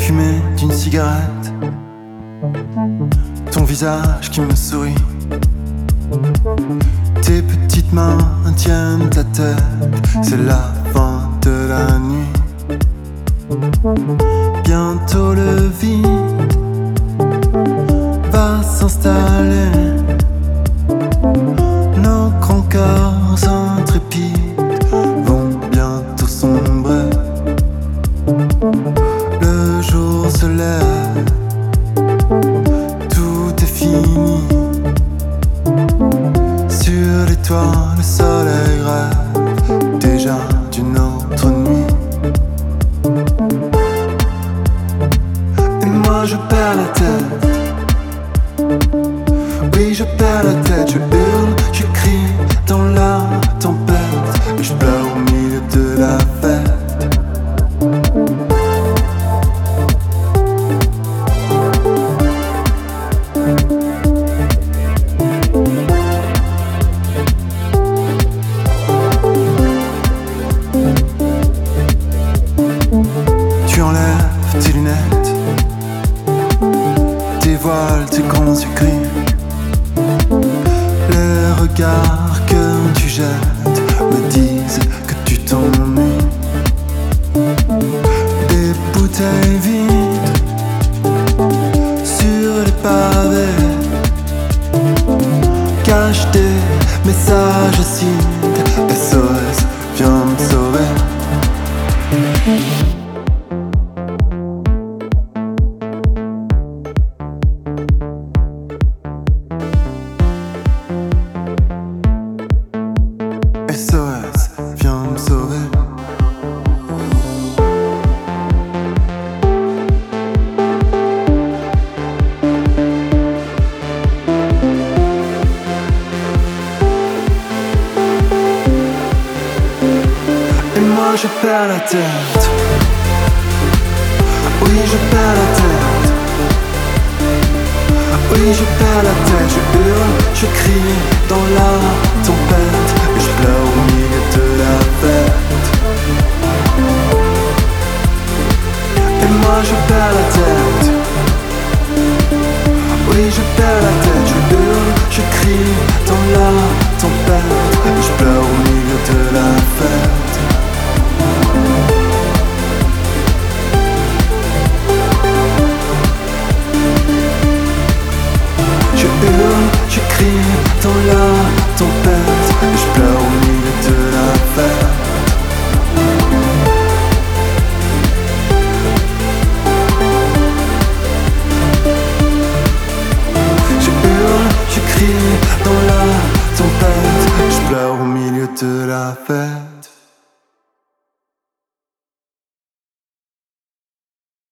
fumée d'une cigarette, ton visage qui me sourit, tes petites mains tiennent ta tête, c'est la fin de la nuit. Bientôt le vide va s'installer, nos grands cœurs intrépides vont bientôt sombrer. Le jour se lève, tout est fini. Sur les toits, le soleil rêve déjà d'une autre nuit. Et moi je perds la tête. Oui, je perds la tête, je hurle, je crie dans la tempête, et je pleure au milieu de la fête. Tu enlèves tes lunettes, tes voiles, tes grands écrits, les regards que tu jettes me disent que tu t'ennuies. Des bouteilles vides sur les pavés cachent des messages acides. SOS, viens me sauver. SOS, viens me sauver. Et moi je perds la tête. Oui, je perds la tête. Oui, je perds la tête. Je hurle, je crie dans la tempête, et je pleure au milieu de la fête. Et moi je perds la tête. Oui, je perds la tête. Je hurle, je crie dans la tempête, et je pleure au milieu de la fête. Je hurle, je crie dans la tempête, et je pleure au milieu de la fête. Je hurle, je crie dans la tempête, et je pleure au milieu de la fête.